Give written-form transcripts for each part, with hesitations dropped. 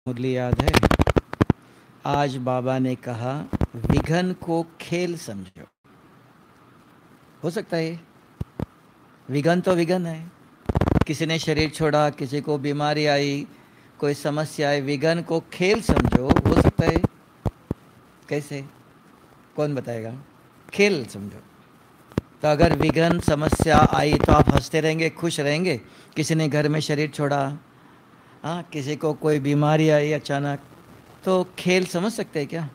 मुरली याद है? आज बाबा ने कहा विघन को खेल समझो। हो सकता है विघन तो विघन है, किसी ने शरीर छोड़ा, किसी को बीमारी आई, कोई समस्या आई, विघन को खेल समझो। हो सकता है। कैसे? कौन बताएगा? खेल समझो। तो अगर विघन समस्या आई तो आप हंसते रहेंगे, खुश रहेंगे। किसी ने घर में शरीर छोड़ा, हाँ, किसी को कोई बीमारी आई अचानक, तो खेल समझ सकते हैं क्या?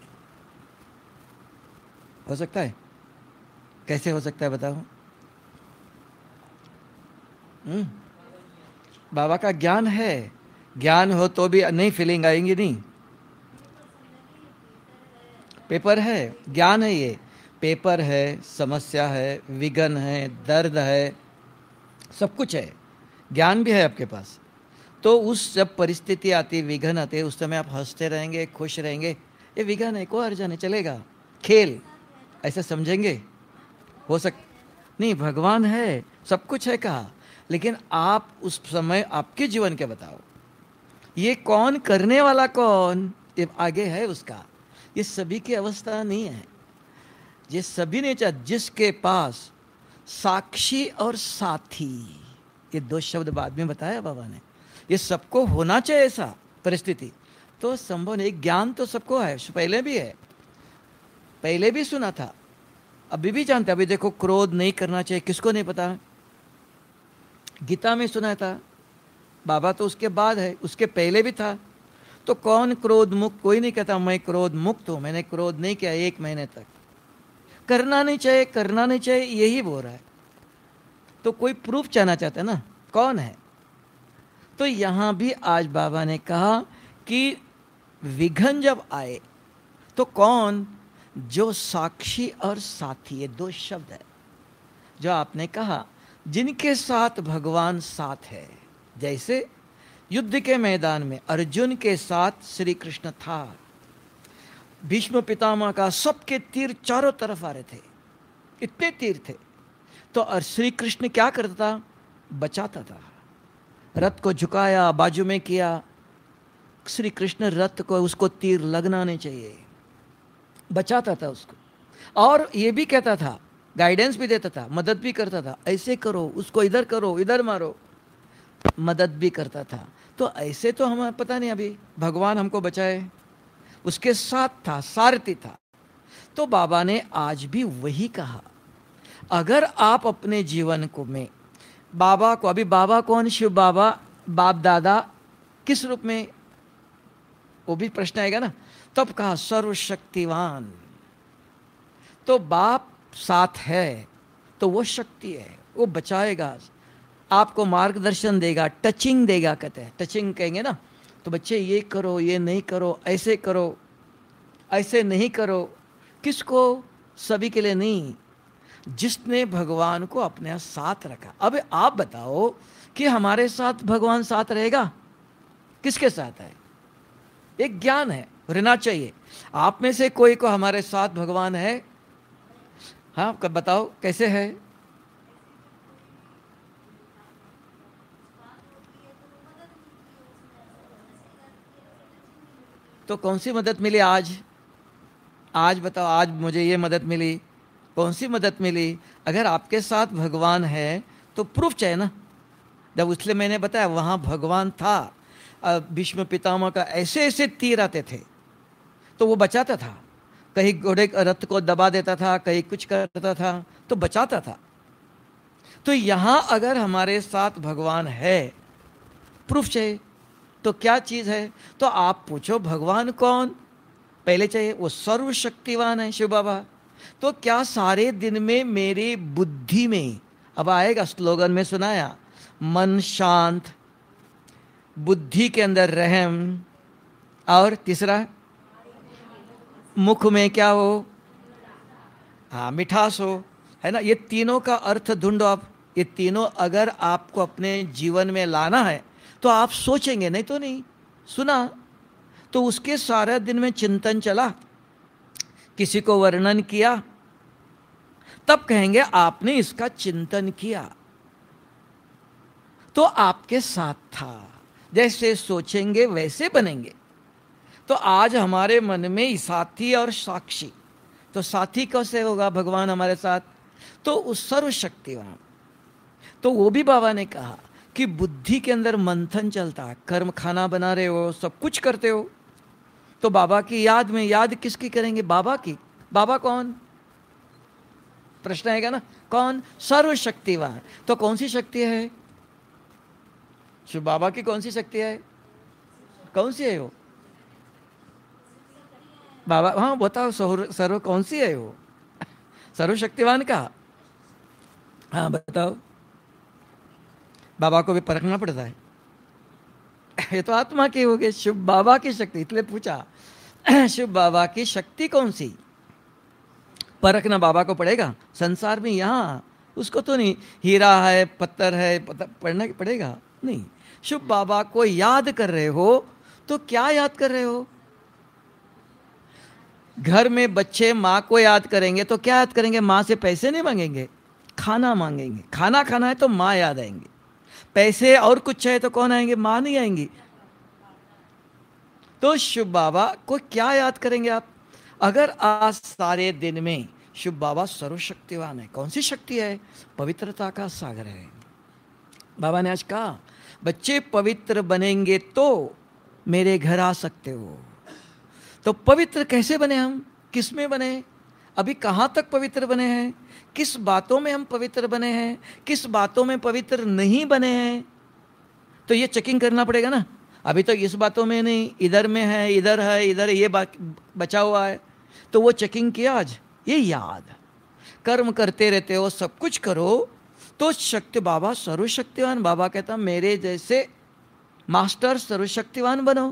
हो सकता है? कैसे हो सकता है बताओ? हम्म बाबा का ज्ञान है। ज्ञान हो तो भी नहीं फीलिंग आएंगी नहीं। पेपर है, ज्ञान है ये। पेपर है, समस्या है, विघन है, दर्द है, सब कुछ है। ज्ञान भी है आपके पास। तो उस जब परिस्थिति आती, विघन आते, उस समय आप हंसते रहेंगे, खुश रहेंगे। ये विघन है, कोई अर्जा नहीं, चलेगा, खेल, ऐसे समझेंगे। हो सक नहीं, भगवान है, सब कुछ है कहा, लेकिन आप उस समय आपके जीवन के बताओ। ये कौन करने वाला, कौन ये आगे है उसका। ये सभी की अवस्था नहीं है। ये सभी ने चाह, जिसके पास साक्षी और साथी, ये दो शब्द बाद में बताया बाबा ने। ये सबको होना चाहिए ऐसा परिस्थिति, तो संभव नहीं। ज्ञान तो सबको है, पहले भी है, पहले भी सुना था, अभी भी जानते। अभी देखो, क्रोध नहीं करना चाहिए, किसको नहीं पता? गीता में सुना था। बाबा तो उसके बाद है, उसके पहले भी था। तो कौन क्रोध मुक्त? कोई नहीं कहता मैं क्रोध मुक्त हूं, मैंने क्रोध नहीं किया 1 महीने तक। करना नहीं चाहिए, करना नहीं चाहिए, यही बोल रहा है। तो कोई प्रूफ चाहना चाहता है ना, कौन है? तो यहां भी आज बाबा ने कहा कि विघन जब आए तो कौन? जो साक्षी और साथी, ये दो शब्द है जो आपने कहा, जिनके साथ भगवान साथ है। जैसे युद्ध के मैदान में अर्जुन के साथ श्री कृष्ण था, भीष्म पितामह का सबके तीर चारों तरफ आ रहे थे, इतने तीर थे, तो और श्री कृष्ण क्या करता था? बचाता था। रथ को झुकाया, बाजू में किया, श्री कृष्ण रथ को, उसको तीर लगना नहीं चाहिए, बचाता था उसको। और ये भी कहता था, गाइडेंस भी देता था, मदद भी करता था, ऐसे करो, उसको इधर करो, इधर मारो, मदद भी करता था। तो ऐसे तो हमें पता नहीं, अभी भगवान हमको बचाए, उसके साथ था, सारथी था। तो बाबा ने आज भी वही कहा। अगर आप अपने जीवन को में बाबा को, अभी बाबा कौन? शिव बाबा, बाप दादा किस रूप में? वो भी प्रश्न आएगा ना। तब कहा सर्वशक्तिवान। तो बाप साथ है तो वो शक्ति है, वो बचाएगा, आपको मार्गदर्शन देगा, टचिंग देगा। कहते हैं टचिंग, कहेंगे ना तो बच्चे ये करो, ये नहीं करो, ऐसे करो, ऐसे नहीं करो। किसको? सभी के लिए नहीं, जिसने भगवान को अपने साथ रखा। अब आप बताओ कि हमारे साथ भगवान साथ रहेगा? किसके साथ है? एक ज्ञान है, रहना चाहिए। आप में से कोई को हमारे साथ भगवान है? हाँ, कब बताओ कैसे है? तो कौन सी मदद मिली आज? आज बताओ, आज मुझे ये मदद मिली, कौन सी मदद मिली? अगर आपके साथ भगवान है तो प्रूफ चाहिए ना। जब इसलिए मैंने बताया वहां भगवान था। भीष्म पितामह का ऐसे ऐसे तीर आते थे तो वो बचाता था, कहीं घोड़े रथ को दबा देता था, कहीं कुछ करता था, तो बचाता था। तो यहां अगर हमारे साथ भगवान है, प्रूफ चाहिए। तो क्या चीज है? तो आप पूछो भगवान कौन? पहले चाहिए, वो सर्वशक्तिवान है शिव बाबा। तो क्या सारे दिन में मेरी बुद्धि में, अब आएगा स्लोगन में सुनाया, मन शांत, बुद्धि के अंदर रहम, और तीसरा मुख में क्या हो? हाँ, मिठास हो, है ना। ये तीनों का अर्थ ढूंढो आप। ये तीनों अगर आपको अपने जीवन में लाना है तो आप सोचेंगे, नहीं तो नहीं। सुना तो उसके सारा दिन में चिंतन चला, किसी को वर्णन किया, तब कहेंगे आपने इसका चिंतन किया, तो आपके साथ था। जैसे सोचेंगे वैसे बनेंगे। तो आज हमारे मन में साथी और साक्षी, तो साथी कैसे होगा भगवान हमारे साथ, तो उस सर्वशक्तिवान। तो वो भी बाबा ने कहा कि बुद्धि के अंदर मंथन चलता है, कर्म खाना बना रहे हो, सब कुछ करते हो, तो बाबा की याद में, याद किसकी करेंगे, बाबा की। बाबा कौन, प्रश्न आएगा ना, कौन, सर्वशक्तिवान। तो कौन सी शक्ति है, शिव बाबा की कौन सी शक्ति है, कौन सी है वो, बाबा, हाँ बताओ, सर्व कौन सी है वो, सर्वशक्तिवान का, हाँ बताओ। बाबा को भी परखना पड़ता है, ये तो आत्मा की हो गई, शिव बाबा की शक्ति, इसलिए पूछा शिव बाबा की शक्ति कौन सी, परखना बाबा को पड़ेगा। संसार में यहाँ उसको तो नहीं, हीरा है पत्थर है पढ़ना पड़ेगा, नहीं। शिव बाबा को याद कर रहे हो तो क्या याद कर रहे हो, घर में बच्चे माँ को याद करेंगे तो क्या याद करेंगे, माँ से पैसे नहीं मांगेंगे, खाना मांगेंगे, खाना खाना है तो माँ याद आएंगे, पैसे और कुछ है तो कौन आएंगे, माँ नहीं आएंगी। तो शिव बाबा को क्या याद करेंगे आप, अगर आज सारे दिन में शिव बाबा सर्वशक्तिवान है, कौन सी शक्ति है, पवित्रता का सागर है। बाबा ने आज कहा बच्चे पवित्र बनेंगे तो मेरे घर आ सकते हो। तो पवित्र कैसे बने हम, किस में बने, अभी कहाँ तक पवित्र बने हैं, किस बातों में हम पवित्र बने हैं, किस बातों में पवित्र नहीं बने हैं, तो ये चेकिंग करना पड़ेगा ना। अभी तो इस बातों में नहीं, इधर में है, इधर ये बचा हुआ है, तो वो चेकिंग किया आज। ये याद, कर्म करते रहते हो, सब कुछ करो तो शक्ति, बाबा सर्वशक्तिवान, बाबा कहता मेरे जैसे मास्टर सर्वशक्तिवान बनो।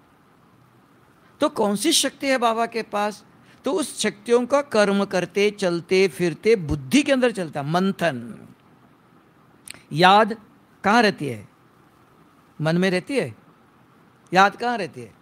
तो कौन सी शक्ति है बाबा के पास, तो उस शक्तियों का कर्म करते चलते फिरते बुद्धि के अंदर चलता मंथन। याद कहाँ रहती है, मन में रहती है, याद कहाँ रहती है,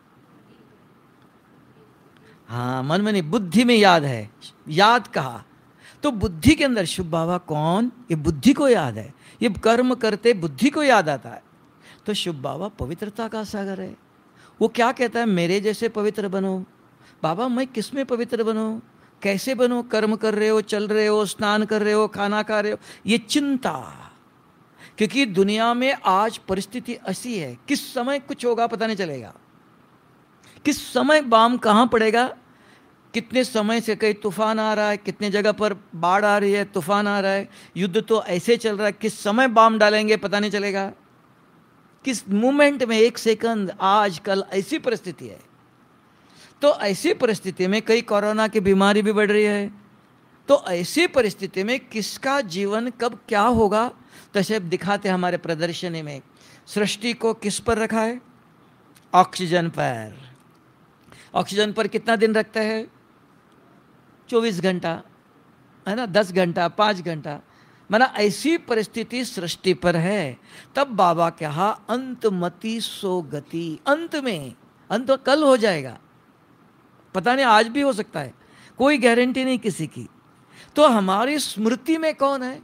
हाँ मन में नहीं, बुद्धि में याद है। याद कहा तो बुद्धि के अंदर, शिव बाबा कौन, ये बुद्धि को याद है, ये कर्म करते बुद्धि को याद आता है। तो शिव बाबा पवित्रता का सागर है। वो क्या कहता है, मेरे जैसे पवित्र बनो। बाबा मैं किस में पवित्र बनूं, कैसे बनूं, कर्म कर रहे हो, चल रहे हो, स्नान कर रहे हो, खाना खा रहे हो, ये चिंता। क्योंकि दुनिया में आज परिस्थिति ऐसी है, किस समय कुछ होगा पता नहीं चलेगा, किस समय बाम कहाँ पड़ेगा, कितने समय से कहीं तूफान आ रहा है, कितने जगह पर बाढ़ आ रही है, तूफान आ रहा है, युद्ध तो ऐसे चल रहा है, किस समय बाम डालेंगे पता नहीं चलेगा, किस मोमेंट में, एक सेकंड, आज कल ऐसी परिस्थिति है। तो ऐसी परिस्थिति में कई कोरोना की बीमारी भी बढ़ रही है, तो ऐसी परिस्थिति में किसका जीवन कब क्या होगा, तो ऐसे दिखाते हमारे प्रदर्शनी में। सृष्टि को किस पर रखा है, ऑक्सीजन पर। ऑक्सीजन पर कितना दिन रखता है, 24 घंटा है ना, 10 घंटा, 5 घंटा, माना ऐसी परिस्थिति सृष्टि पर है। तब बाबा कहा अंतमति सो गति, अंत में, अंत कल हो जाएगा, पता नहीं आज भी हो सकता है, कोई गारंटी नहीं किसी की। तो हमारी स्मृति में कौन है,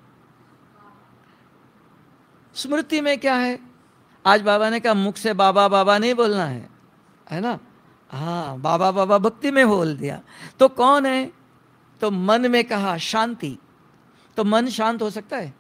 स्मृति में क्या है, आज बाबा ने कहा मुख से बाबा बाबा नहीं बोलना है ना, हाँ बाबा बाबा भक्ति में बोल दिया। तो कौन है, तो मन में कहा शांति। तो मन शांत हो सकता है,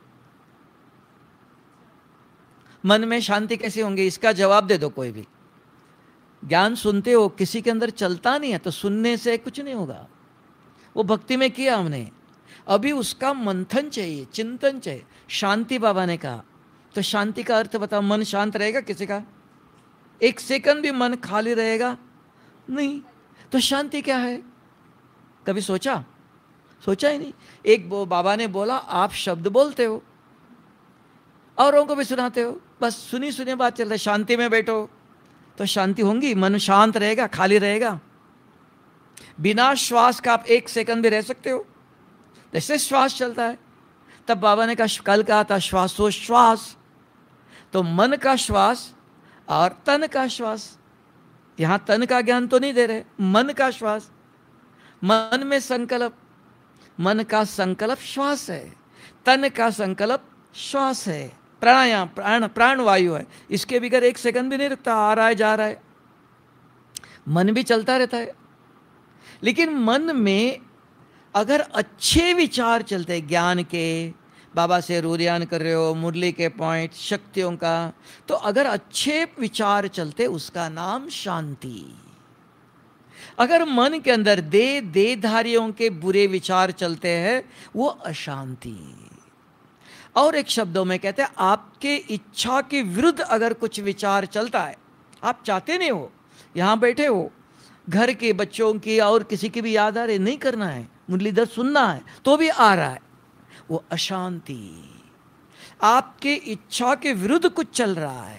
मन में शांति कैसे होंगे, इसका जवाब दे दो कोई भी। ज्ञान सुनते हो, किसी के अंदर चलता नहीं है तो सुनने से कुछ नहीं होगा। वो भक्ति में किया हमने, अभी उसका मंथन चाहिए, चिंतन चाहिए। शांति बाबा ने कहा, तो शांति का अर्थ बताओ, मन शांत रहेगा किसी का, एक सेकंड भी मन खाली रहेगा नहीं। तो शांति क्या है, कभी सोचा, सोचा ही नहीं। एक बाबा ने बोला आप शब्द बोलते हो, औरों को भी सुनाते हो, बस सुनी सुनी बात चल रही है, शांति में बैठो तो शांति होंगी, मन शांत रहेगा, खाली रहेगा। बिना श्वास का आप एक सेकंड भी रह सकते हो, जैसे श्वास चलता है। तब बाबा ने कहा, कल कहा था श्वासोश्वास, तो मन का श्वास और तन का श्वास। यहां तन का ज्ञान तो नहीं दे रहे, मन का श्वास, मन में संकल्प, मन का संकल्प श्वास है, तन का संकल्प श्वास है, प्राणायाम, प्राण वायु है, इसके बगैर एक सेकंड भी नहीं रुकता, आ रहा है जा रहा है। मन भी चलता रहता है, लेकिन मन में अगर अच्छे विचार चलते हैं, ज्ञान के, बाबा से रूरियान कर रहे हो, मुरली के पॉइंट, शक्तियों का, तो अगर अच्छे विचार चलते उसका नाम शांति। अगर मन के अंदर देहधारियों के बुरे विचार चलते हैं वो अशांति। और एक शब्दों में कहते हैं आपके इच्छा के विरुद्ध अगर कुछ विचार चलता है, आप चाहते नहीं हो, यहां बैठे हो, घर के बच्चों की और किसी की भी याद आ रही, नहीं करना है, मुरलीधर सुनना है, तो भी आ रहा है, वो अशांति। आपके इच्छा के विरुद्ध कुछ चल रहा है,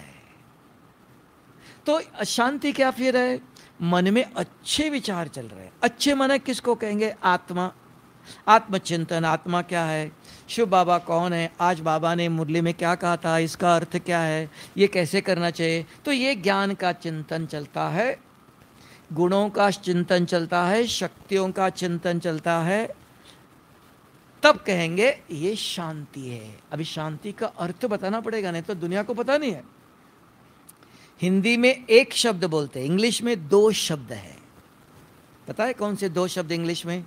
तो अशांति क्या फिर है? मन में अच्छे विचार चल रहे हैं। अच्छे मन किसको कहेंगे? आत्मा, आत्मचिंतन। आत्मा क्या है? शिव बाबा कौन है? आज बाबा ने मुरली में क्या कहा था, इसका अर्थ क्या है, ये कैसे करना चाहिए? तो ये ज्ञान का चिंतन चलता है, गुणों का चिंतन चलता है, शक्तियों का चिंतन चलता है, तब कहेंगे ये शांति है। अभी शांति का अर्थ बताना पड़ेगा, नहीं तो दुनिया को पता नहीं है। हिंदी में एक शब्द बोलते हैं, इंग्लिश में दो शब्द है। पता है कौन से दो शब्द इंग्लिश में?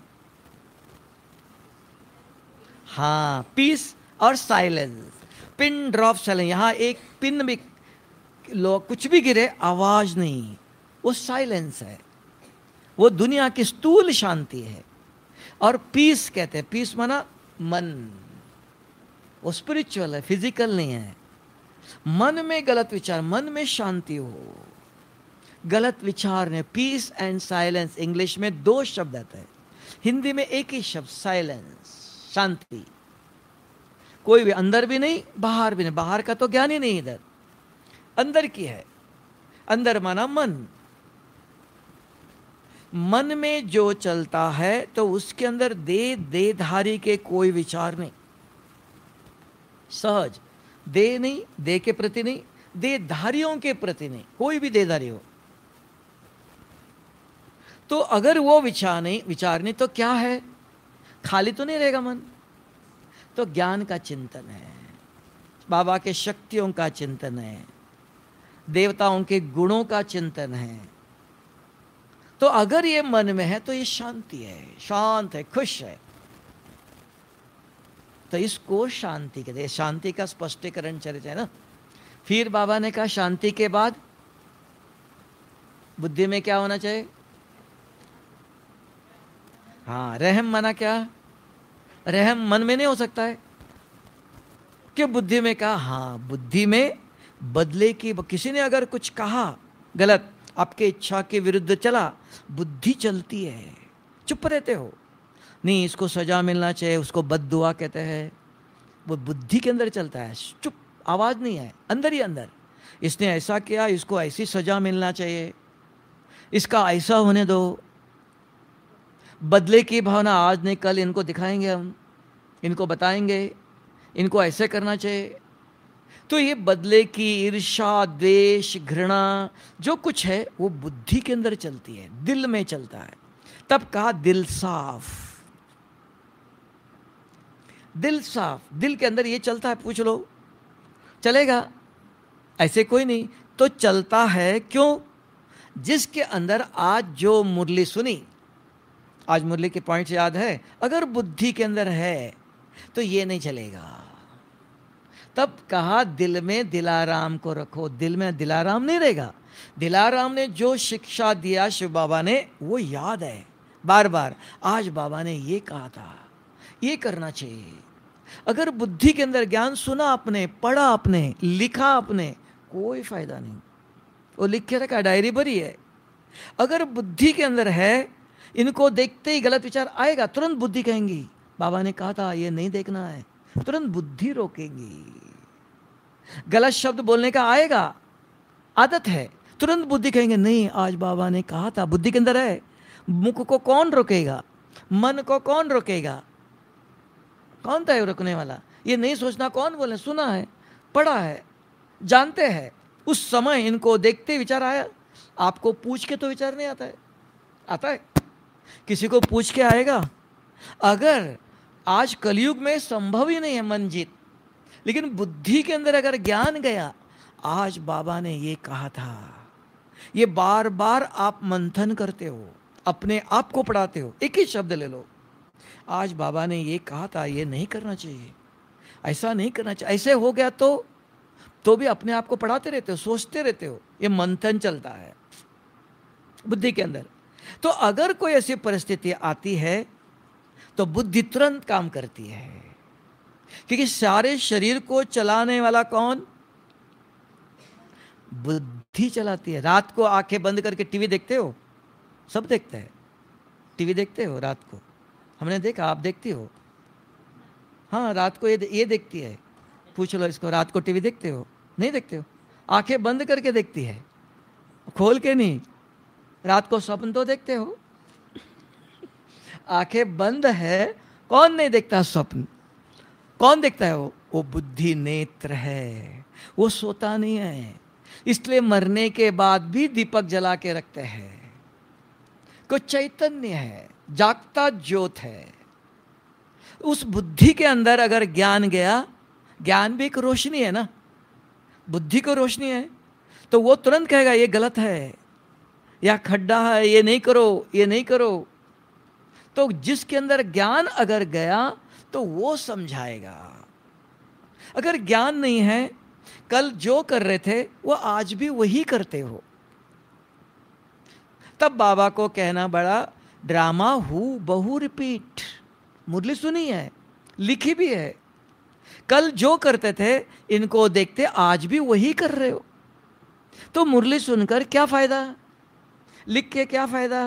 हाँ, पीस और साइलेंस। Pin drop silence. यहां एक पिन भी कुछ भी गिरे आवाज नहीं, वो साइलेंस है, वो दुनिया की स्थूल शांति है। और पीस कहते हैं, पीस माना मन, वो स्पिरिचुअल है, फिजिकल नहीं है। मन में गलत विचार, मन में शांति हो, गलत विचार ने, पीस एंड साइलेंस। इंग्लिश में दो शब्द आते हैं, हिंदी में एक ही शब्द, साइलेंस, शांति। कोई भी अंदर भी नहीं, बाहर भी नहीं। बाहर का तो ज्ञान ही नहीं, इधर अंदर की है। अंदर माना मन। मन में जो चलता है तो उसके अंदर देहधारी के कोई विचार नहीं, सहज। देह नहीं, देह के प्रति नहीं, देहधारियों के प्रति नहीं, कोई भी देहधारी हो। तो अगर वो विचार नहीं तो क्या है? खाली तो नहीं रहेगा मन। तो ज्ञान का चिंतन है, बाबा के शक्तियों का चिंतन है, देवताओं के गुणों का चिंतन है। तो अगर ये मन में है तो ये शांति है, शांत है, खुश है, तो इसको शांति कहते हैं। शांति का स्पष्टीकरण चले ना। फिर बाबा ने कहा शांति के बाद बुद्धि में क्या होना चाहिए? हाँ, रहम माना क्या? रहम मन में नहीं हो सकता है, कि बुद्धि में कहा। हाँ, बुद्धि में बदले की, किसी ने अगर कुछ कहा गलत, आपके इच्छा के विरुद्ध चला, बुद्धि चलती है, चुप रहते हो, नहीं इसको सजा मिलना चाहिए, उसको बद्दुआ कहते हैं, वो बुद्धि के अंदर चलता है, चुप, आवाज नहीं है, अंदर ही अंदर। इसने ऐसा किया, इसको ऐसी सजा मिलना चाहिए, इसका ऐसा होने दो। बदले की भावना आज नहीं कल इनको दिखाएंगे, हम इनको बताएंगे, इनको ऐसे करना चाहिए। तो ये बदले की ईर्ष्या, द्वेष, घृणा जो कुछ है वो बुद्धि के अंदर चलती है, दिल में चलता है। तब कहा दिल साफ। दिल साफ, दिल के अंदर ये चलता है, पूछ लो चलेगा? ऐसे कोई नहीं। तो चलता है क्यों? जिसके अंदर आज जो मुरली सुनी, आज मुरली के पॉइंट्स याद है, अगर बुद्धि के अंदर है तो ये नहीं चलेगा। तब कहा दिल में दिलाराम को रखो। दिल में दिलाराम नहीं रहेगा। दिलाराम ने जो शिक्षा दिया शिव बाबा ने, वो याद है बार बार। आज बाबा ने ये कहा था, ये करना चाहिए। अगर बुद्धि के अंदर ज्ञान सुना आपने, पढ़ा आपने, लिखा आपने, कोई फायदा नहीं। वो लिख के रखा, डायरी भरी है। अगर बुद्धि के अंदर है, इनको देखते ही गलत विचार आएगा, तुरंत बुद्धि कहेंगी बाबा ने कहा था ये नहीं देखना है, तुरंत बुद्धि रोकेगी। गलत शब्द बोलने का आएगा, आदत है, तुरंत बुद्धि कहेंगे नहीं आज बाबा ने कहा था। बुद्धि के अंदर है। मुख को कौन रोकेगा? मन को कौन रोकेगा? कौन था ये रोकने वाला? ये नहीं सोचना कौन बोले? सुना है, पढ़ा है, जानते हैं। उस समय इनको देखते विचार आया। आपको पूछ के तो विचार नहीं आता है? आता है? किसी को पूछ के आएगा? अगर आज कलयुग में संभव ही नहीं है मन जीत, लेकिन बुद्धि के अंदर अगर ज्ञान गया, आज बाबा ने ये कहा था, ये बार बार आप मंथन करते हो, अपने आप को पढ़ाते हो। एक ही शब्द ले लो, आज बाबा ने ये कहा था, ये नहीं करना चाहिए, ऐसा नहीं करना चाहिए, ऐसे हो गया तो भी अपने आप को पढ़ाते रहते हो, सोचते रहते हो। ये मंथन चलता है बुद्धि के अंदर। तो अगर कोई ऐसी परिस्थिति आती है तो बुद्धि तुरंत काम करती है, क्योंकि सारे शरीर को चलाने वाला कौन? बुद्धि चलाती है। रात को आंखें बंद करके टीवी देखते हो? सब देखते हैं। टीवी देखते हो रात को? हमने देखा, आप देखती हो? हाँ, रात को ये देखती है। पूछ लो इसको, रात को टीवी देखते हो? नहीं देखते हो। आंखें बंद करके देखती है, खोल के नहीं। रात को स्वप्न तो देखते हो। आंखें बंद है, कौन नहीं देखता स्वप्न? कौन देखता है? वो बुद्धि नेत्र है, वो सोता नहीं है। इसलिए मरने के बाद भी दीपक जला के रखते हैं। कोई चैतन्य है, जागता ज्योत है। उस बुद्धि के अंदर अगर ज्ञान गया, ज्ञान भी एक रोशनी है ना, बुद्धि को रोशनी है, तो वो तुरंत कहेगा ये गलत है, या खड्डा है, ये नहीं करो, ये नहीं करो। तो जिसके अंदर ज्ञान अगर गया तो वो समझाएगा। अगर ज्ञान नहीं है, कल जो कर रहे थे वो आज भी वही करते हो, तब बाबा को कहना बड़ा ड्रामा हूं बहु रिपीट। मुरली सुनी है, लिखी भी है। कल जो करते थे इनको देखते आज भी वही कर रहे हो, तो मुरली सुनकर क्या फायदा, लिख के क्या फायदा?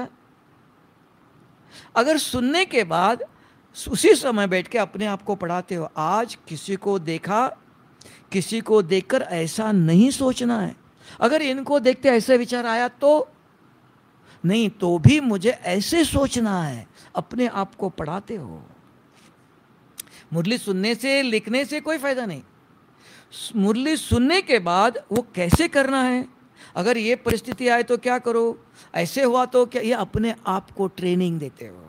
अगर सुनने के बाद उसी समय बैठ के अपने आप को पढ़ाते हो, आज किसी को देखा, किसी को देखकर ऐसा नहीं सोचना है। अगर इनको देखते ऐसे विचार आया तो नहीं, तो भी मुझे ऐसे सोचना है। अपने आप को पढ़ाते हो। मुरली सुनने से, लिखने से कोई फायदा नहीं। मुरली सुनने के बाद वो कैसे करना है, अगर ये परिस्थिति आए तो क्या करो, ऐसे हुआ तो क्या, ये अपने आप को ट्रेनिंग देते हो।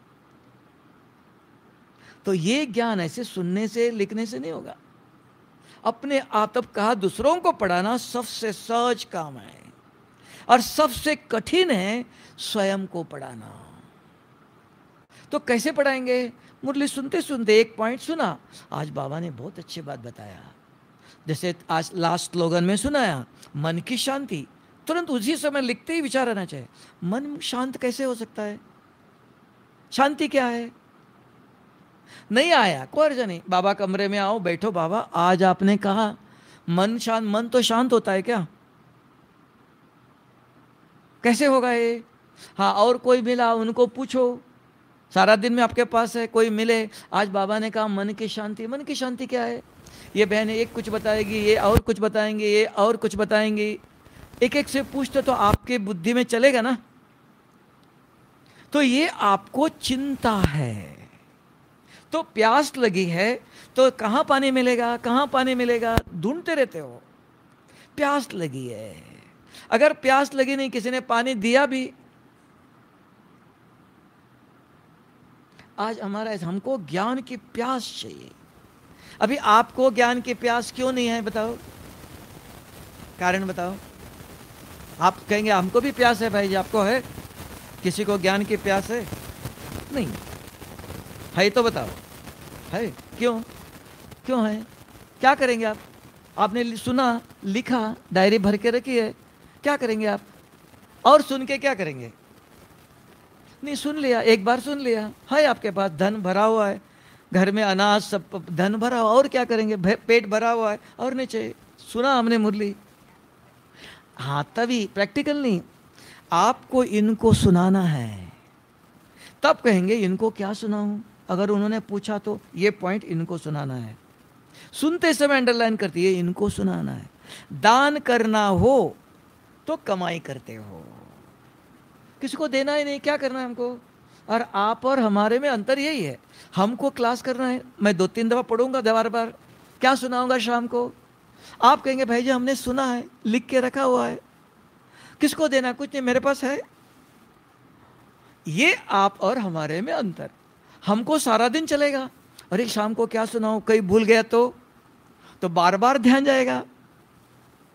तो ये ज्ञान ऐसे सुनने से, लिखने से नहीं होगा। अपने आप, तब कहा दूसरों को पढ़ाना सबसे सहज काम है और सबसे कठिन है स्वयं को पढ़ाना। तो कैसे पढ़ाएंगे? मुरली सुनते सुनते एक पॉइंट सुना, आज बाबा ने बहुत अच्छी बात बताया। जैसे आज लास्ट स्लोगन में सुनाया, मन की शांति, तुरंत उसी समय लिखते ही विचार आना चाहिए, मन शांत कैसे हो सकता है, शांति क्या है? नहीं आया, कोई अर्ज नहीं। बाबा कमरे में आओ, बैठो, बाबा आज आपने कहा मन शांत, मन तो शांत होता है क्या? कैसे होगा ये? हाँ, और कोई मिला उनको पूछो, सारा दिन में आपके पास है, कोई मिले, आज बाबा ने कहा मन की शांति। मन की शांति क्या है? ये बहन एक कुछ बताएगी, ये और कुछ बताएंगे, ये और कुछ बताएंगी। एक एक से पूछते तो आपके बुद्धि में चलेगा ना। तो ये आपको चिंता है, तो प्यास लगी है, तो कहाँ पानी मिलेगा, कहाँ पानी मिलेगा, ढूंढते रहते हो। प्यास लगी है, अगर प्यास लगी नहीं, किसी ने पानी दिया भी, आज हमारा, हमको ज्ञान की प्यास चाहिए। अभी आपको ज्ञान की प्यास क्यों नहीं है, बताओ, कारण बताओ। आप कहेंगे हमको भी प्यास है भाई जी, आपको है? किसी को ज्ञान की प्यास है? नहीं है, तो बताओ है क्यों? क्यों है? क्या करेंगे आप? आपने सुना, लिखा, डायरी भर के रखी है, क्या करेंगे आप? और सुन के क्या करेंगे? नहीं, सुन लिया, एक बार सुन लिया है, आपके पास धन भरा हुआ है, घर में अनाज सब धन भरा हुआ, और क्या करेंगे? पेट भरा हुआ है, और नहीं चाहिए। सुना हमने मुरली, हाँ, तभी प्रैक्टिकल नहीं, आपको इनको सुनाना है। तब कहेंगे इनको क्या सुनाऊं, अगर उन्होंने पूछा तो ये पॉइंट इनको सुनाना है। सुनते समय अंडरलाइन करती है, इनको सुनाना है। दान करना हो तो कमाई करते हो, किसी को देना ही नहीं, क्या करना है हमको? और आप और हमारे में अंतर यही है, हमको क्लास करना है, मैं 2-3 दफा पढ़ूंगा, बार बार क्या सुनाऊंगा शाम को। आप कहेंगे भाई जी हमने सुना है, लिख के रखा हुआ है, किसको देना? कुछ नहीं, मेरे पास है। ये आप और हमारे में अंतर। हमको सारा दिन चलेगा, अरे शाम को क्या सुनाऊं, कहीं भूल गया तो बार बार ध्यान जाएगा।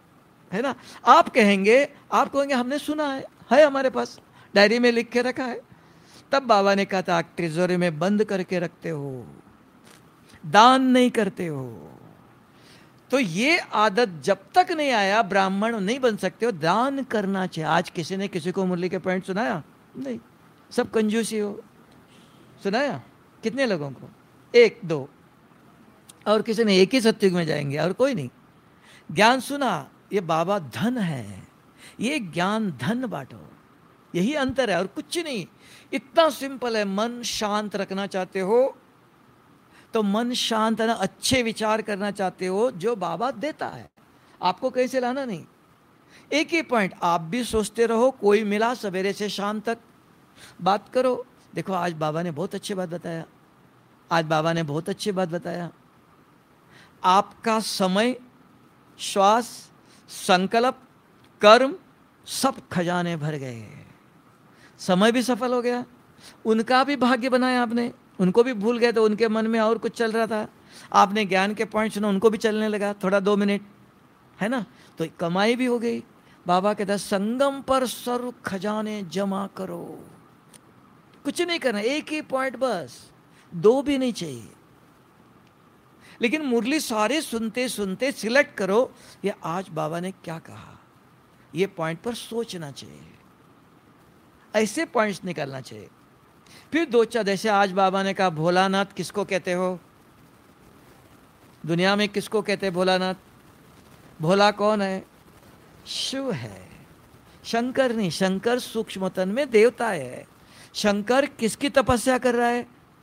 है ना। आप कहेंगे हमने सुना है हमारे पास, डायरी में लिख के रखा है। तब बाबा ने कहा था तिजोरी में बंद करके रखते हो, दान नहीं करते हो। तो ये आदत जब तक नहीं आया ब्राह्मण नहीं बन सकते हो, दान करना चाहिए। आज किसी ने किसी को मुरली के पॉइंट सुनाया? नहीं, सब कंजूसी हो। सुनाया कितने लोगों को? एक दो, और किसी ने एक ही सत्युग में जाएंगे और कोई नहीं। ज्ञान सुना, ये बाबा धन है, ये ज्ञान धन बांटो, यही अंतर है और कुछ नहीं। इतना सिंपल है। मन शांत रखना चाहते हो तो मन शांत है ना, अच्छे विचार करना चाहते हो, जो बाबा देता है आपको कहीं से लाना नहीं। एक ही पॉइंट, आप भी सोचते रहो, कोई मिला सवेरे से शाम तक बात करो। देखो आज बाबा ने बहुत अच्छी बात बताया, आज बाबा ने बहुत अच्छी बात बताया। आपका समय, श्वास, संकल्प, कर्म, सब खजाने भर गए। समय भी सफल हो गया, उनका भी भाग्य बनाया आपने, उनको भी भूल गए तो उनके मन में और कुछ चल रहा था, आपने ज्ञान के पॉइंट सुना, उनको भी चलने लगा थोड़ा 2 मिनट, है ना। तो कमाई भी हो गई। बाबा कहता है संगम पर सर्व खजाने जमा करो। कुछ नहीं करना, एक ही पॉइंट बस, 2 भी नहीं चाहिए। लेकिन मुरली सारे सुनते सुनते सिलेक्ट करो, ये आज बाबा ने क्या कहा, ये पॉइंट पर सोचना चाहिए, ऐसे पॉइंट्स निकालना चाहिए। फिर 2-4, जैसे आज बाबा ने कहा भोलानाथ किसको कहते हो, दुनिया में किसको कहते हैं भोलानाथ? भोला कौन है? शिव है, शंकर नहीं। शंकर सूक्ष्म तन में देवता है। शंकर किसकी तपस्या कर रहा है?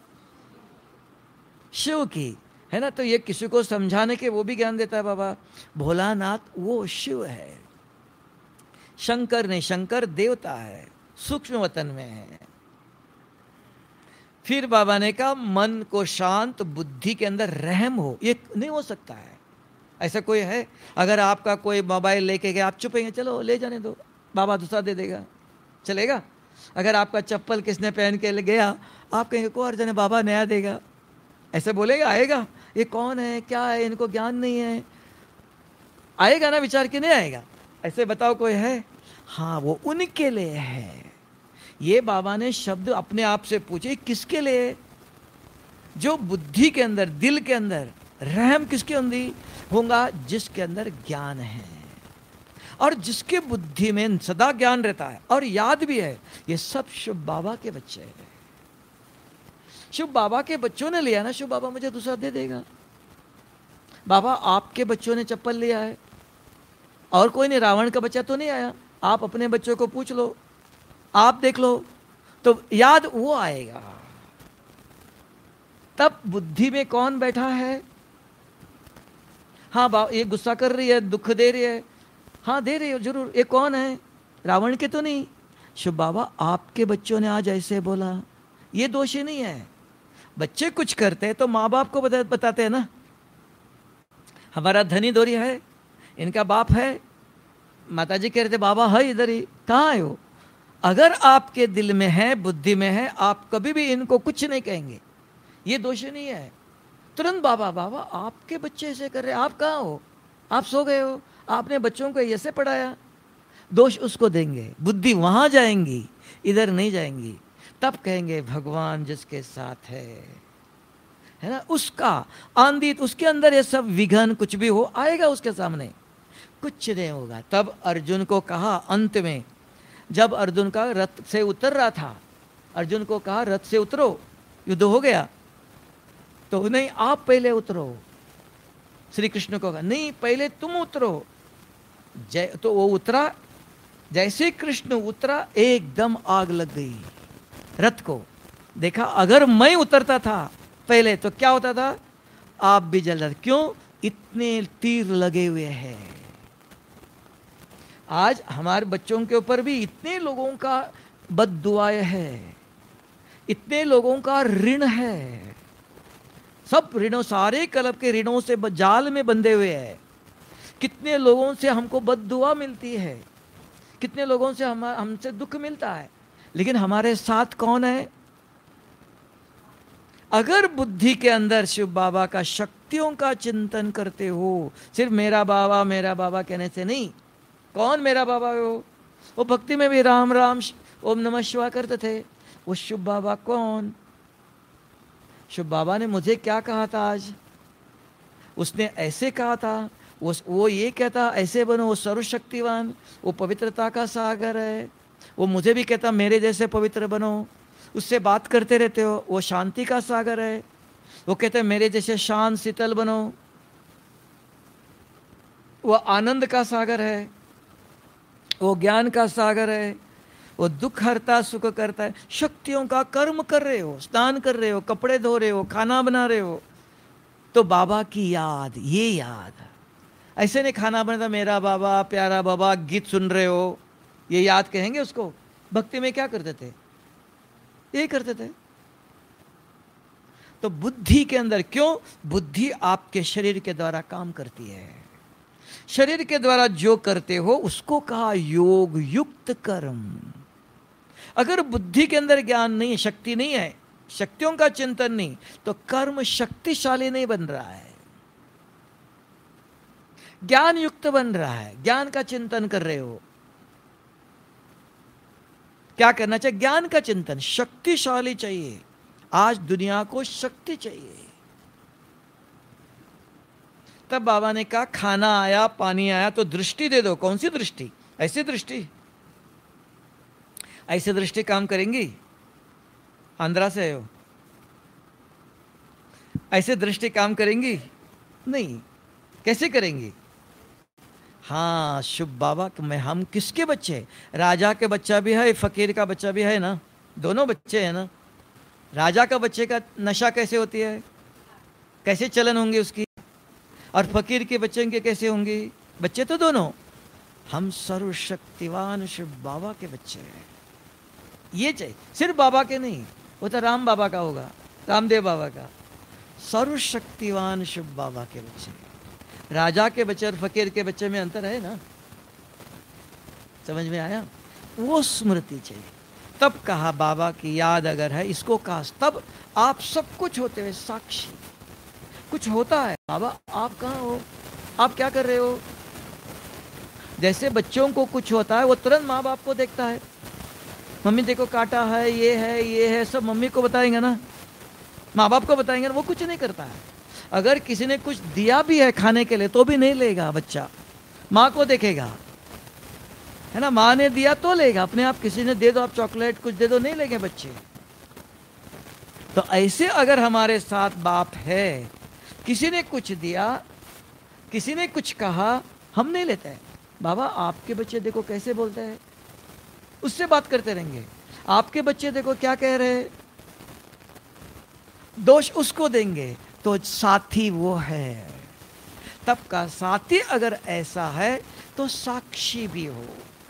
शिव की, है ना। तो ये किसी को समझाने के वो भी ज्ञान देता है बाबा। भोलानाथ वो शिव है, शंकर नहीं। शंकर देवता है, सूक्ष्म वतन में है। फिर बाबा ने कहा मन को शांत, बुद्धि के अंदर रहम हो। ये नहीं हो सकता है, ऐसा कोई है? अगर आपका कोई मोबाइल लेके गया, आप चुपेंगे, चलो ले जाने दो, बाबा दूसरा दे देगा, चलेगा? अगर आपका चप्पल किसने पहन के ले गया, आप कहेंगे को अर्जन बाबा नया देगा, ऐसे बोलेगा? आएगा? ये कौन है, क्या है, इनको ज्ञान नहीं है, आएगा ना विचार कि नहीं आएगा? ऐसे बताओ कोई है? हाँ, वो उनके लिए है। ये बाबा ने शब्द अपने आप से पूछे, किसके लिए? जो बुद्धि के अंदर, दिल के अंदर रहम किसके अंदर होगा? जिसके अंदर ज्ञान है और जिसके बुद्धि में सदा ज्ञान रहता है और याद भी है। ये सब शिव बाबा के बच्चे हैं। शिव बाबा के बच्चों ने लिया ना, शिव बाबा मुझे दूसरा दे देगा। बाबा आपके बच्चों ने चप्पल लिया है और कोई नहीं, रावण का बच्चा तो नहीं आया। आप अपने बच्चों को पूछ लो, आप देख लो, तो याद वो आएगा। तब बुद्धि में कौन बैठा है? हाँ, ये गुस्सा कर रही है, दुख दे रही है, हाँ दे रही हो जरूर। ये कौन है? रावण के तो नहीं। शिव बाबा आपके बच्चों ने आज ऐसे बोला, ये दोषी नहीं है। बच्चे कुछ करते हैं तो माँ बाप को बताते हैं ना, हमारा धनी दोरी है, इनका बाप है। माताजी कह रहे थे बाबा है इधर ही, कहाँ है वो? अगर आपके दिल में है, बुद्धि में है, आप कभी भी इनको कुछ नहीं कहेंगे, ये दोषी नहीं है। तुरंत बाबा बाबा आपके बच्चे ऐसे कर रहे, आप कहाँ हो? आप सो गए हो? आपने बच्चों को ऐसे पढ़ाया? दोष उसको देंगे, बुद्धि वहां जाएंगी, इधर नहीं जाएंगी। तब कहेंगे भगवान जिसके साथ है ना, उसका आंधी, उसके अंदर ये सब विघन कुछ भी हो आएगा, उसके सामने कुछ नहीं होगा। तब अर्जुन को कहा अंत में, जब अर्जुन का रथ से उतर रहा था, अर्जुन को कहा रथ से उतरो, युद्ध हो गया। तो नहीं, आप पहले उतरो। श्री कृष्ण को कहा नहीं, पहले तुम उतरो। तो वो उतरा। जैसे कृष्ण उतरा, एकदम आग लग गई रथ को। देखा, अगर मैं उतरता था पहले तो क्या होता था? आप भी जल रहे। क्यों? इतने तीर लगे हुए हैं। आज हमारे बच्चों के ऊपर भी इतने लोगों का बद्दुआएं है, इतने लोगों का ऋण है। सब ऋणों, सारे कल्प के ऋणों से जाल में बंधे हुए हैं। कितने लोगों से हमको बद्दुआ मिलती है, कितने लोगों से हमसे दुख मिलता है, लेकिन हमारे साथ कौन है? अगर बुद्धि के अंदर शिव बाबा का शक्तियों का चिंतन करते हो, सिर्फ मेरा बाबा कहने से नहीं, कौन मेरा बाबा है वो भक्ति में भी राम राम ओम नमः शिवाय करते थे। वो शुभ बाबा कौन? शुभ बाबा ने मुझे क्या कहा था आज? उसने ऐसे कहा था, वो ये कहता ऐसे बनो, वो सर्वशक्तिवान, वो पवित्रता का सागर है। वो मुझे भी कहता मेरे जैसे पवित्र बनो, उससे बात करते रहते हो, वो शांति का सागर है। वो कहते मेरे जैसे शांत शीतल बनो, वो आनंद का सागर है, वो ज्ञान का सागर है, वो दुख हरता सुख करता है। शक्तियों का कर्म कर रहे हो, स्नान कर रहे हो, कपड़े धो रहे हो, खाना बना रहे हो, तो बाबा की याद, ये याद। ऐसे नहीं खाना बनाता मेरा बाबा प्यारा बाबा, गीत सुन रहे हो, ये याद कहेंगे उसको? भक्ति में क्या करते थे? ये करते थे। तो बुद्धि के अंदर, क्यों? बुद्धि आपके शरीर के द्वारा काम करती है। शरीर के द्वारा जो करते हो उसको कहा योग युक्त कर्म। अगर बुद्धि के अंदर ज्ञान नहीं, शक्ति नहीं है, शक्तियों का चिंतन नहीं, तो कर्म शक्तिशाली नहीं बन रहा है, ज्ञान युक्त बन रहा है। ज्ञान का चिंतन कर रहे हो। क्या करना चाहिए? ज्ञान का चिंतन। शक्तिशाली चाहिए, आज दुनिया को शक्ति चाहिए। तब बाबा ने कहा खाना आया पानी आया तो दृष्टि दे दो। कौन सी दृष्टि? ऐसी दृष्टि, ऐसी दृष्टि काम करेंगी? आंध्रा से हो, ऐसे दृष्टि काम करेंगी? नहीं। कैसे करेंगी? हाँ, शुभ बाबा में हम किसके बच्चे? राजा के बच्चा भी है, फकीर का बच्चा भी है ना, दोनों बच्चे हैं ना। राजा का बच्चे का नशा कैसे होती है, कैसे चलन होंगे उसकी, और फकीर के बच्चे के कैसे होंगे? बच्चे तो दोनों। हम सर्वशक्तिवान शिव बाबा के बच्चे हैं। ये चाहिए, सिर्फ बाबा के नहीं, वो तो राम बाबा का होगा, रामदेव बाबा का। सर्वशक्तिवान शिव बाबा के बच्चे। राजा के बच्चे और फकीर के बच्चे में अंतर है ना? समझ में आया? वो स्मृति चाहिए। तब कहा बाबा की याद अगर है, इसको कहा, तब आप सब कुछ होते हुए साक्षी। कुछ होता है, बाबा आप कहाँ हो, आप क्या कर रहे हो? जैसे बच्चों को कुछ होता है वो तुरंत माँ बाप को देखता है, मम्मी देखो काटा है, ये है, सब मम्मी को बताएंगे ना, माँ बाप को बताएंगे ना। वो कुछ नहीं करता है। अगर किसी ने कुछ दिया भी है खाने के लिए तो भी नहीं लेगा बच्चा, माँ को देखेगा, है ना। माँ ने दिया तो लेगा, अपने आप किसी ने दे दो, आप चॉकलेट कुछ दे दो, नहीं लेंगे बच्चे। तो ऐसे अगर हमारे साथ बाप है, किसी ने कुछ दिया, किसी ने कुछ कहा, हम नहीं लेते हैं। बाबा आपके बच्चे देखो कैसे बोलते हैं, उससे बात करते रहेंगे। आपके बच्चे देखो क्या कह रहे हैं, दोष उसको देंगे। तो साथी वो है। तब का साथी अगर ऐसा है तो साक्षी भी हो।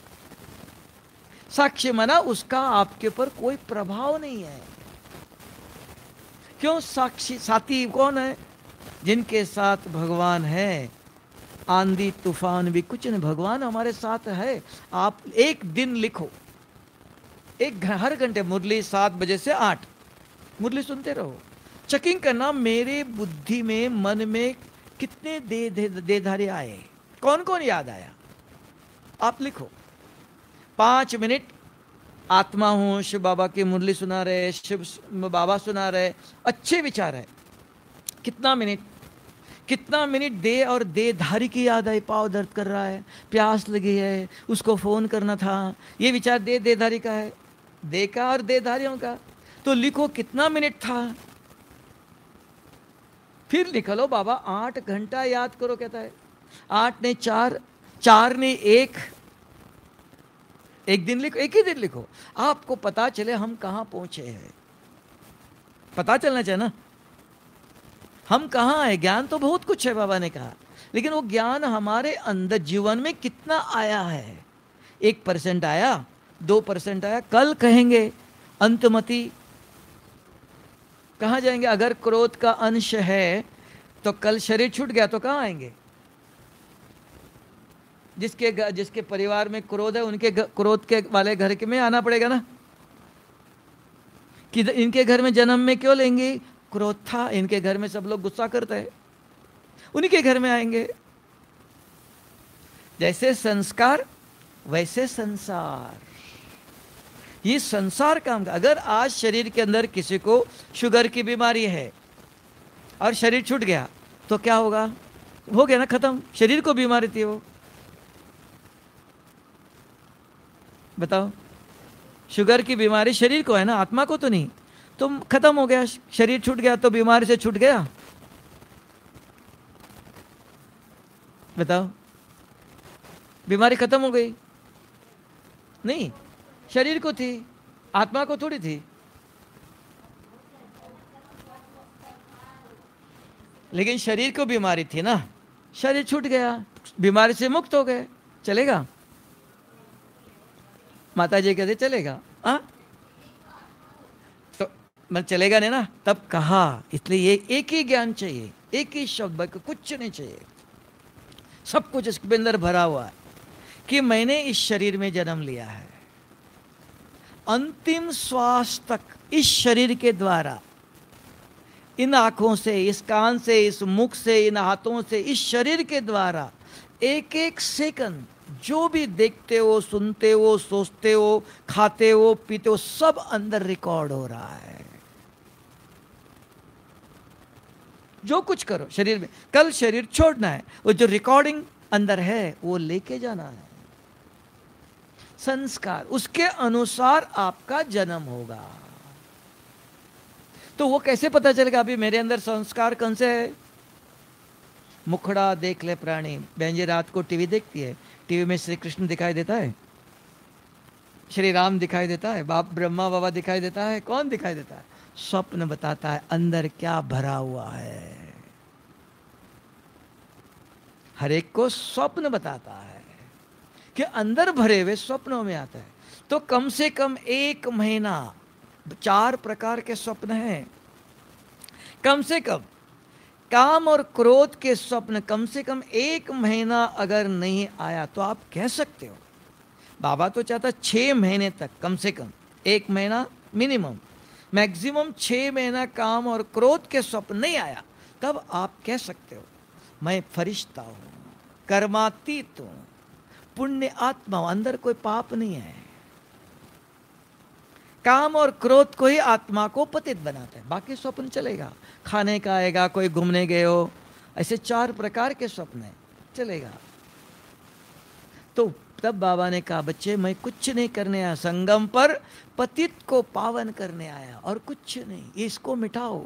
साक्षी माना उसका आपके ऊपर कोई प्रभाव नहीं है। क्यों? साक्षी साथी कौन है? जिनके साथ भगवान है, आंधी तूफान भी कुछ नहीं, भगवान हमारे साथ है। आप एक दिन लिखो, हर घंटे मुरली 7 बजे से 8 मुरली सुनते रहो, चेकिंग करना मेरे बुद्धि में, मन में कितने देधारे आए, कौन कौन याद आया, आप लिखो। 5 मिनट आत्मा हूं, शिव बाबा की मुरली सुना रहे, शिव बाबा सुना रहे, अच्छे विचार है। कितना मिनट दे और देधारी की याद आई, पाँव दर्द कर रहा है, प्यास लगी है, उसको फोन करना था, ये विचार देधारी का है, दे का और देधारियों का। तो लिखो कितना मिनट था, फिर निकलो बाबा 8 घंटा याद करो, कहता है 8 ने 4, 4 ने 1, एक दिन लिखो, एक ही दिन लिखो, आपको पता चले हम कहां पहुंचे हैं। पता चलना चाहिए ना हम कहां हैं। ज्ञान तो बहुत कुछ है बाबा ने कहा, लेकिन वो ज्ञान हमारे अंदर जीवन में कितना आया है। 1% आया, 2% आया, कल कहेंगे अंतमति कहां जाएंगे। अगर क्रोध का अंश है तो कल शरीर छूट गया तो कहां आएंगे। जिसके परिवार में क्रोध है, उनके क्रोध के वाले घर के में आना पड़ेगा ना, कि इनके घर में जन्म में क्यों लेंगे, क्रोध था, इनके घर में सब लोग गुस्सा करते हैं, उन्हीं के घर में आएंगे। जैसे संस्कार वैसे संसार, ये संसार काम। अगर आज शरीर के अंदर किसी को शुगर की बीमारी है और शरीर छूट गया तो क्या होगा? हो गया ना, खत्म। शरीर को बीमारी थी वो, बताओ। शुगर की बीमारी शरीर को है ना, आत्मा को तो नहीं। तो खत्म हो गया, शरीर छूट गया तो बीमारी से छूट गया, बताओ। बीमारी खत्म हो गई? नहीं, शरीर को थी, आत्मा को थोड़ी थी। लेकिन शरीर को बीमारी थी ना, शरीर छूट गया, बीमारी से मुक्त हो गए, चलेगा? माता जी कहते चलेगा, हाँ तो मैं चलेगा नहीं ना, तब कहा। इसलिए ये एक ही ज्ञान चाहिए, एक ही शब्द, कुछ नहीं चाहिए। सब कुछ इसके अंदर भरा हुआ है कि मैंने इस शरीर में जन्म लिया है, अंतिम श्वास तक इस शरीर के द्वारा, इन आंखों से, इस कान से, इस मुख से, इन हाथों से, इस शरीर के द्वारा एक एक सेकंड जो भी देखते हो, सुनते हो, सोचते हो, खाते हो, पीते हो, सब अंदर रिकॉर्ड हो रहा है। जो कुछ करो शरीर में, कल शरीर छोड़ना है, वो जो रिकॉर्डिंग अंदर है वो लेके जाना है। संस्कार, उसके अनुसार आपका जन्म होगा। तो वो कैसे पता चलेगा अभी मेरे अंदर संस्कार कौन से है? मुखड़ा देख ले प्राणी। बहन जी रात को टीवी देखती है, टीवी में श्री कृष्ण दिखाई देता है, श्री राम दिखाई देता है, बाप ब्रह्मा बाबा दिखाई देता है, कौन दिखाई देता है? स्वप्न बताता है अंदर क्या भरा हुआ है। हर एक को स्वप्न बताता है कि अंदर भरे हुए स्वप्नों में आता है। तो कम से कम 1 महीना 4 प्रकार के स्वप्न हैं। कम से कम काम और क्रोध के स्वप्न कम से कम 1 महीना अगर नहीं आया तो आप कह सकते हो। बाबा तो चाहता 6 महीने तक, कम से कम 1 महीना मिनिमम, मैक्सिमम 6 महीना काम और क्रोध के स्वप्न नहीं आया, तब आप कह सकते हो मैं फरिश्ता हूं, कर्मातीत हूं, पुण्य आत्मा हूं, अंदर कोई पाप नहीं है। काम और क्रोध को ही आत्मा को पतित बनाता है, बाकी स्वप्न चलेगा। खाने का आएगा, कोई घूमने गए हो, ऐसे 4 प्रकार के स्वप्न है, चलेगा। तो तब बाबा ने कहा बच्चे मैं कुछ नहीं करने आया, संगम पर पतित को पावन करने आया और कुछ नहीं, इसको मिटाओ।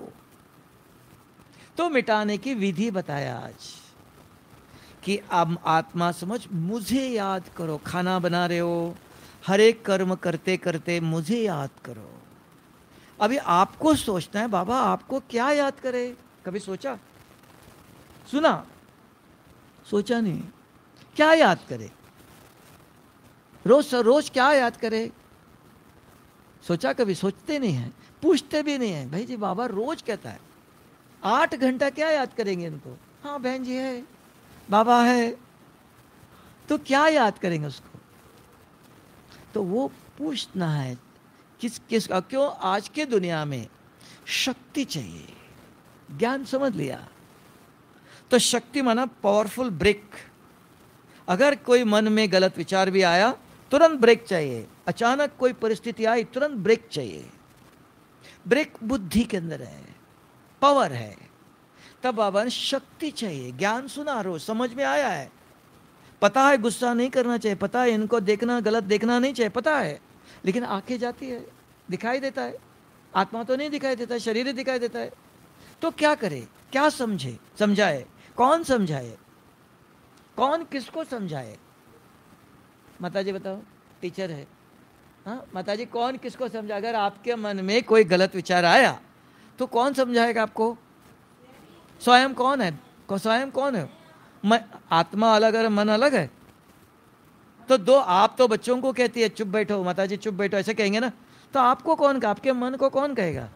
तो मिटाने की विधि बताया आज कि अब आत्मा समझ, मुझे याद करो। खाना बना रहे हो, हर एक कर्म करते करते मुझे याद करो। अभी आपको सोचना है बाबा आपको क्या याद करे? कभी सोचा, सुना, सोचा नहीं? क्या याद करे? रोज रोज क्या याद करे? सोचा कभी? सोचते नहीं है, पूछते भी नहीं है। भाई जी बाबा रोज कहता है 8 घंटा क्या याद करेंगे इनको? हाँ बहन जी है, बाबा है, तो क्या याद करेंगे उसको? तो वो पूछना है किस क्यों? आज के दुनिया में शक्ति चाहिए। ज्ञान समझ लिया तो शक्ति माना पावरफुल ब्रेक। अगर कोई मन में गलत विचार भी आया तुरंत ब्रेक चाहिए। अचानक कोई परिस्थिति आई तुरंत ब्रेक चाहिए। ब्रेक बुद्धि के अंदर है, पावर है। तब बाबा ने शक्ति चाहिए। ज्ञान सुना, रोज समझ में आया है, पता है गुस्सा नहीं करना चाहिए, पता है इनको देखना गलत देखना नहीं चाहिए, पता है, लेकिन आंखें जाती है, दिखाई देता है। आत्मा तो नहीं दिखाई देता है, शरीर ही दिखाई देता है। तो क्या करे, क्या समझे, समझाए? कौन समझाए? कौन किसको समझाए? माता जी बताओ, टीचर है, हाँ माता जी कौन किसको समझा? अगर आपके मन में कोई गलत विचार आया तो कौन समझाएगा आपको? स्वयं कौन है? स्वयं कौन है? आत्मा अलग है, मन अलग है। तो दो, आप तो बच्चों को कहती है चुप बैठो माता जी चुप बैठो, ऐसे कहेंगे ना, तो आपको कौन, आपके मन को कौन कहेगा?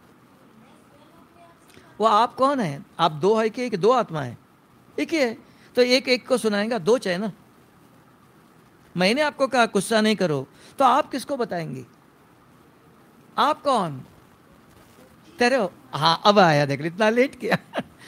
वो आप कौन है? आप दो है कि एक? दो आत्मा है, एक ही है। तो एक एक को सुनाएगा, दो चाहिए ना। मैंने आपको कहा गुस्सा नहीं करो, तो आप किसको बताएंगे? आप कौन? तेरे, हाँ अब आया, देख इतना लेट किया।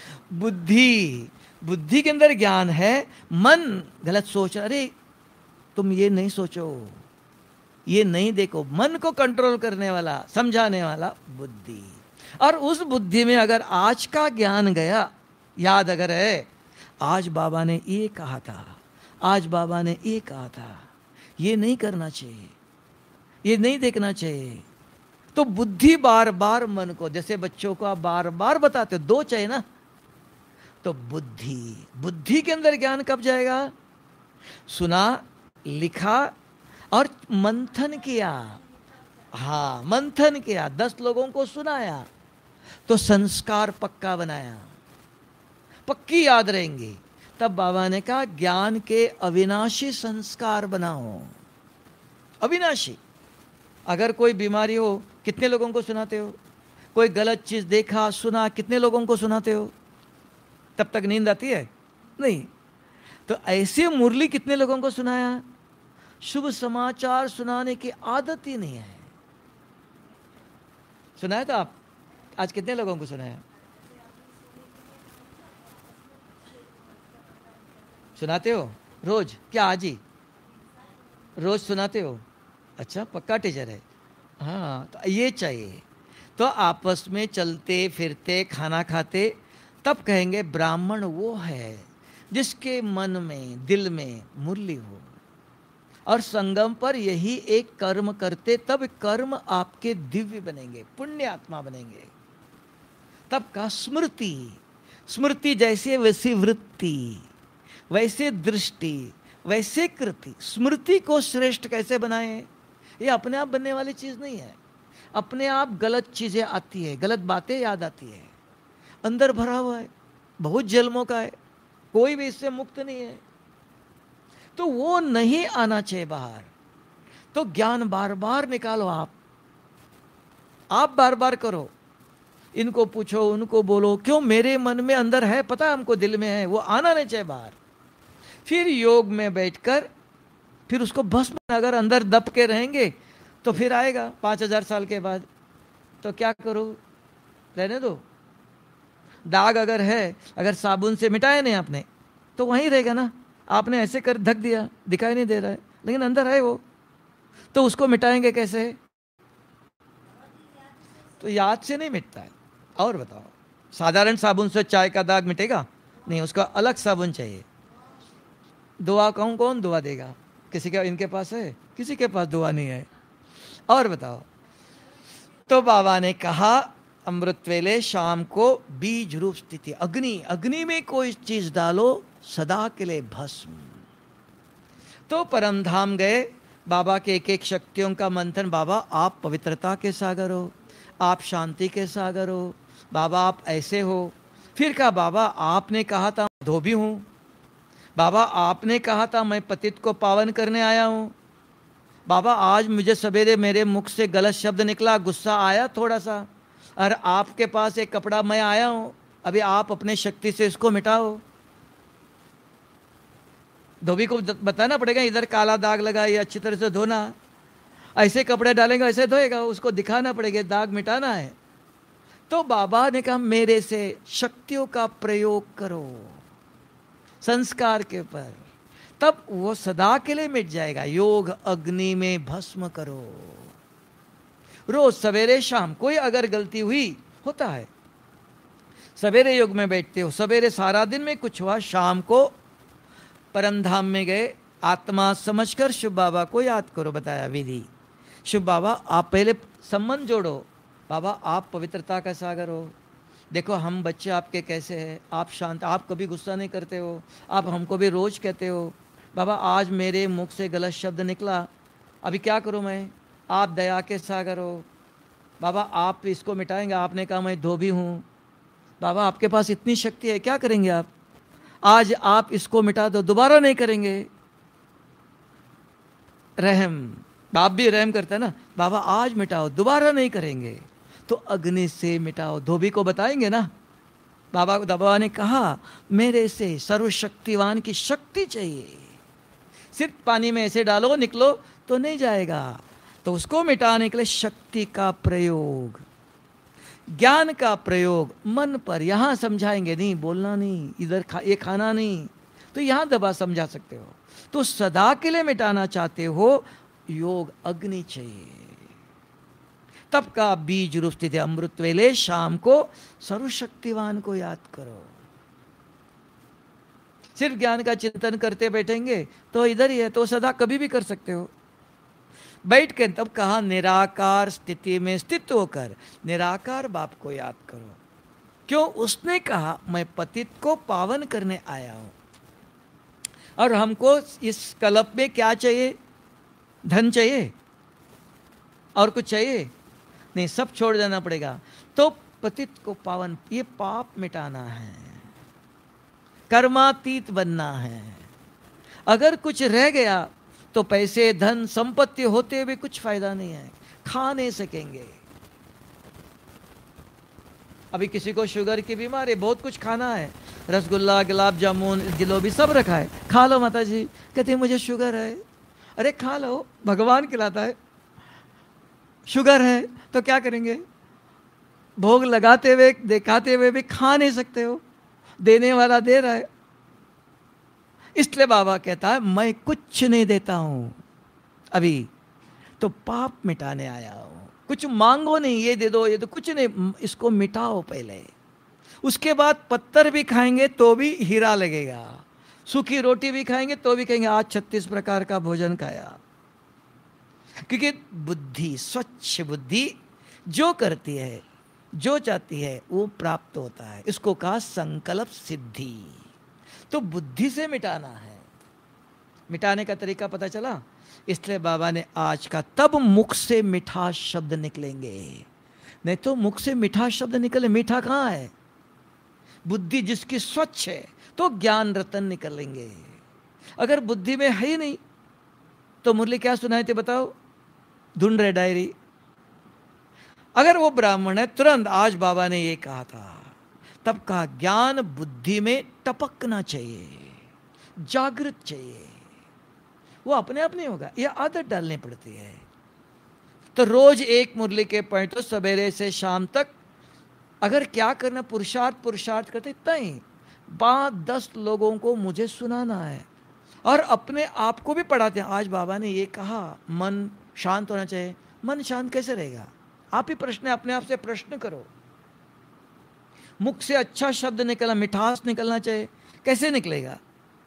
बुद्धि, बुद्धि के अंदर ज्ञान है। मन गलत सोच, अरे तुम ये नहीं सोचो, ये नहीं देखो। मन को कंट्रोल करने वाला, समझाने वाला बुद्धि। और उस बुद्धि में अगर आज का ज्ञान गया, याद अगर है आज बाबा ने ये कहा था, आज बाबा ने ये कहा था, ये नहीं करना चाहिए, ये नहीं देखना चाहिए, तो बुद्धि बार बार मन को, जैसे बच्चों को आप बार बार बताते हो, दो चाहिए ना, तो बुद्धि, बुद्धि के अंदर ज्ञान कब जाएगा? सुना, लिखा और मंथन किया। हाँ, मंथन किया, 10 लोगों को सुनाया तो संस्कार पक्का बनाया, पक्की याद रहेंगी। तब बाबा ने कहा ज्ञान के अविनाशी संस्कार बनाओ। अविनाशी। अगर कोई बीमारी हो, कितने लोगों को सुनाते हो? कोई गलत चीज देखा, सुना, कितने लोगों को सुनाते हो? तब तक नींद आती है? नहीं। तो ऐसे मुरली कितने लोगों को सुनाया? शुभ समाचार सुनाने की आदत ही नहीं है। सुनाया था आप? आज कितने लोगों को सुनाया? सुनाते हो रोज? क्या आज ही रोज सुनाते हो? अच्छा, पक्का टीचर है। हाँ, तो ये चाहिए। तो आपस में चलते फिरते खाना खाते तब कहेंगे ब्राह्मण वो है जिसके मन में, दिल में मुरली हो। और संगम पर यही एक कर्म करते तब कर्म आपके दिव्य बनेंगे, पुण्य आत्मा बनेंगे। तब का स्मृति, स्मृति जैसे वैसी वृत्ति, वैसे दृष्टि, वैसे कृति। स्मृति को श्रेष्ठ कैसे बनाएं? ये अपने आप बनने वाली चीज नहीं है। अपने आप गलत चीजें आती है, गलत बातें याद आती है, अंदर भरा हुआ है, बहुत जन्मों का है, कोई भी इससे मुक्त नहीं है। तो वो नहीं आना चाहिए बाहर। तो ज्ञान बार बार निकालो, आप बार बार करो। इनको पूछो, उनको बोलो, क्यों मेरे मन में अंदर है, पता है हमको, दिल में है, वो आना नहीं चाहिए बाहर। फिर योग में बैठकर फिर उसको भस्म, अगर अंदर दब के रहेंगे तो फिर आएगा 5000 साल के बाद। तो क्या करो? रहने दो। दाग अगर है, अगर साबुन से मिटाया नहीं आपने तो वहीं रहेगा ना। आपने ऐसे कर ढक दिया, दिखाई नहीं दे रहा है, लेकिन अंदर है वो। तो उसको मिटाएंगे कैसे? तो याद से नहीं मिटता है। और बताओ, साधारण साबुन से चाय का दाग मिटेगा? नहीं, उसका अलग साबुन चाहिए। दुआ कहूँ, कौन दुआ देगा? किसी के, इनके पास है? किसी के पास दुआ नहीं है। और बताओ। तो बाबा ने कहा अमृत वेले शाम को बीज रूप स्थिति, अग्नि, अग्नि में कोई चीज डालो, सदा के लिए भस्म। तो परम धाम गए, बाबा के एक एक शक्तियों का मंथन। बाबा आप पवित्रता के सागर हो, आप शांति के सागर हो, बाबा आप ऐसे हो। फिर कहा बाबा आपने कहा था धोबी हूं, बाबा आपने कहा था मैं पतित को पावन करने आया हूं, बाबा आज मुझे सवेरे मेरे मुख से गलत शब्द निकला, गुस्सा आया थोड़ा सा, और आपके पास एक कपड़ा मैं आया हूं, अभी आप अपने शक्ति से इसको मिटाओ। धोबी को बताना पड़ेगा इधर काला दाग लगा, ये अच्छी तरह से धोना, ऐसे कपड़े डालेंगे ऐसे धोएगा, उसको दिखाना पड़ेगा, दाग मिटाना है। तो बाबा ने कहा मेरे से शक्तियों का प्रयोग करो संस्कार के ऊपर, तब वो सदा के लिए मिट जाएगा। योग अग्नि में भस्म करो। रोज सवेरे शाम, कोई अगर गलती हुई, होता है, सवेरे योग में बैठते हो, सवेरे सारा दिन में कुछ हुआ, शाम को परमधाम में गए, आत्मा समझकर शिव बाबा को याद करो, बताया विधि। शिव बाबा आप पहले संबंध जोड़ो, बाबा आप पवित्रता का सागर हो, देखो हम बच्चे आपके कैसे हैं, आप शांत, आप कभी गुस्सा नहीं करते हो, आप हमको भी रोज कहते हो, बाबा आज मेरे मुख से गलत शब्द निकला, अभी क्या करूं मैं, आप दया के सागर हो, बाबा आप इसको मिटाएंगे, आपने कहा मैं धोबी हूँ, बाबा आपके पास इतनी शक्ति है, क्या करेंगे आप, आज आप इसको मिटा दो, दोबारा नहीं करेंगे। रहम, बाप भी रहम करता है ना, बाबा आज मिटाओ, दोबारा नहीं करेंगे, तो अग्नि से मिटाओ, धोबी को बताएंगे ना। बाबा ने कहा मेरे से सर्वशक्तिवान की शक्ति चाहिए, सिर्फ पानी में ऐसे डालो निकलो तो नहीं जाएगा, तो उसको मिटाने के लिए शक्ति का प्रयोग, ज्ञान का प्रयोग मन पर। यहां समझाएंगे नहीं, बोलना नहीं, इधर ये खाना नहीं, तो यहां दबा समझा सकते हो। तो सदा के लिए मिटाना चाहते हो, योग अग्नि चाहिए। तब का बीज रूप स्थित अमृत वेले, शाम को सर्वशक्तिवान को याद करो। सिर्फ ज्ञान का चिंतन करते बैठेंगे तो इधर ही है, तो सदा कभी भी कर सकते हो बैठ के। तब कहा निराकार स्थिति में स्थित होकर निराकार बाप को याद करो। क्यों? उसने कहा मैं पतित को पावन करने आया हूं, और हमको इस कल्प में क्या चाहिए? धन चाहिए और कुछ चाहिए नहीं, सब छोड़ देना पड़ेगा। तो पतित को पावन, ये पाप मिटाना है, कर्मातीत बनना है। अगर कुछ रह गया तो पैसे धन संपत्ति होते हुए कुछ फायदा नहीं है, खा नहीं सकेंगे। अभी किसी को शुगर की बीमारी, बहुत कुछ खाना है, रसगुल्ला गुलाब जामुन जिलेबी सब रखा है, खा लो माता जी। कहते हैं मुझे शुगर है। अरे खा लो, भगवान खिलाता है। शुगर है तो क्या करेंगे? भोग लगाते हुए दिखाते हुए भी खा नहीं सकते हो, देने वाला दे रहा है। इसलिए बाबा कहता है मैं कुछ नहीं देता हूं अभी, तो पाप मिटाने आया हूं। कुछ मांगो नहीं, ये दे दो ये तो कुछ नहीं, इसको मिटाओ पहले। उसके बाद पत्थर भी खाएंगे तो भी हीरा लगेगा, सूखी रोटी भी खाएंगे तो भी कहेंगे आज 36 प्रकार का भोजन खाया। क्योंकि बुद्धि, स्वच्छ बुद्धि जो करती है, जो चाहती है वो प्राप्त होता है। इसको कहा संकल्प सिद्धि। तो बुद्धि से मिटाना है। मिटाने का तरीका पता चला? इसलिए बाबा ने आज का, तब मुख से मीठा शब्द निकलेंगे। नहीं तो मुख से मीठा शब्द निकले, मीठा कहां है? बुद्धि जिसकी स्वच्छ है तो ज्ञान रतन निकलेंगे। अगर बुद्धि में है ही नहीं तो मुरली क्या सुनाए थे बताओ? ढूंढ रहे डायरी। अगर वो ब्राह्मण है, तुरंत आज बाबा ने ये कहा था, तब कहा ज्ञान बुद्धि में टपकना चाहिए, जागृत चाहिए। वो अपने आप नहीं होगा, यह आदत डालनी पड़ती है। तो रोज एक मुरली के पॉइंट, तो सवेरे से शाम तक अगर क्या करना, पुरुषार्थ करते, इतना ही 5-10 लोगों को मुझे सुनाना है, और अपने आप को भी पढ़ाते हैं। आज बाबा ने ये कहा मन शांत होना चाहिए। मन शांत कैसे रहेगा? आप ही प्रश्न, अपने आप से प्रश्न करो। मुख से अच्छा शब्द निकलना, मिठास निकलना चाहिए, कैसे निकलेगा?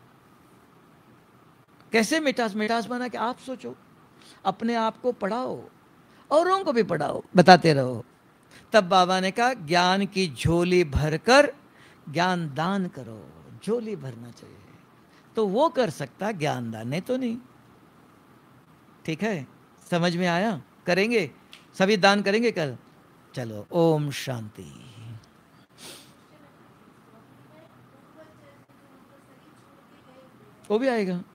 कैसे मिठास? मिठास बना कि आप सोचो, अपने आप को पढ़ाओ, औरों को भी पढ़ाओ, बताते रहो। तब बाबा ने कहा ज्ञान की झोली भरकर ज्ञान दान करो। झोली भरना चाहिए, तो वो कर सकता ज्ञान दान, नहीं तो नहीं। ठीक है, समझ में आया? करेंगे सभी, दान करेंगे कल। चलो, ओम शांति। वो भी आएगा।